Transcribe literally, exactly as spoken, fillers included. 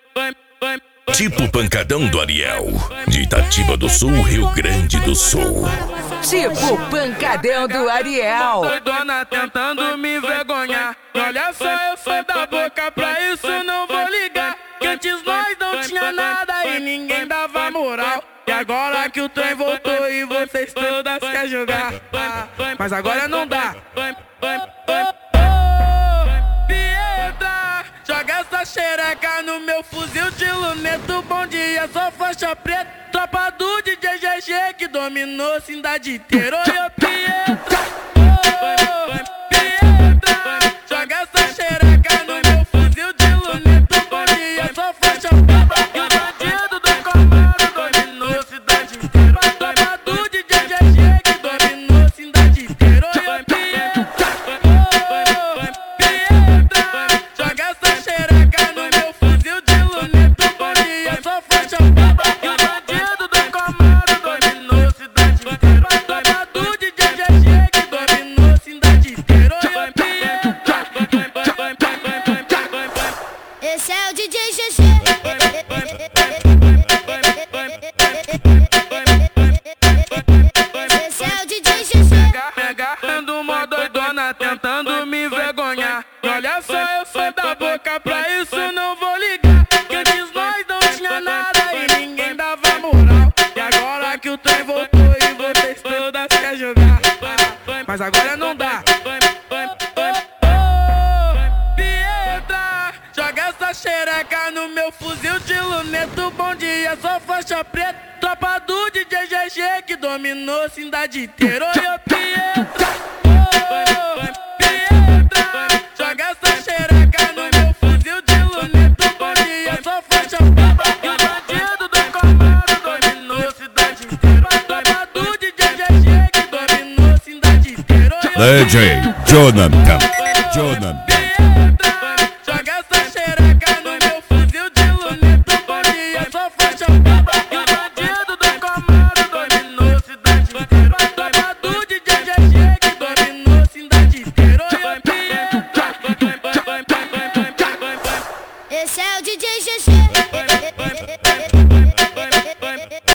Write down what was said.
Tipo pancadão do Ariel, de Itatiba do Sul, Rio Grande do Sul. Tipo pancadão do Ariel. Doidona tentando me envergonhar. Olha só, eu sou da boca, pra isso não vou ligar. Que antes nós não tinha nada e ninguém dava moral. E agora que o trem voltou e vocês todas querem jogar, ah, mas agora não dá. Pietra, joga essa xereca no meu fuzil de luneta. Bom dia, só faixa preta. Tropa do D J G G que dominou a cidade inteira. Oi, Pietra, oh, Pietra, joga essa xereca no meu fuzil de luneta. Bom dia, só faixa preta. E o bandido do Camaro dominou a cidade inteira. Tropa do D J G G que dominou a cidade inteira. Oi, Pietra, oh, Pietra, joga essa xereca no meu fuzil de luneta. Bom dia, só faixa preta. E o bandido do Camaro dominou a cidade inteira. Tropa do D J G G que dominou a cidade inteira. Oi, Pietra. Esse é o D J G G. Esse é o D J G G. Agarrando uma doidona tentando me envergonhar. Olha só, eu sou da boca, pra isso não vou ligar. Que antes nós não tinha nada e ninguém dava moral. E agora que o trem voltou e vocês todas querem jogar, ah, mas agora não dá. Pietra, joga essa xereca no meu fuzil de luneta. Bom dia, só faixa preta. Tropa do D J G G que dominou a cidade inteira. Oi, Pietra, oh, Pietra, joga essa xereca no meu fuzil de luneta. Bom dia, só faixa preta. E o bandido do Camaro dominou a cidade inteira. Tropa do D J G G que dominou a cidade inteira. D J Jonathan. Jonathan. Pietra,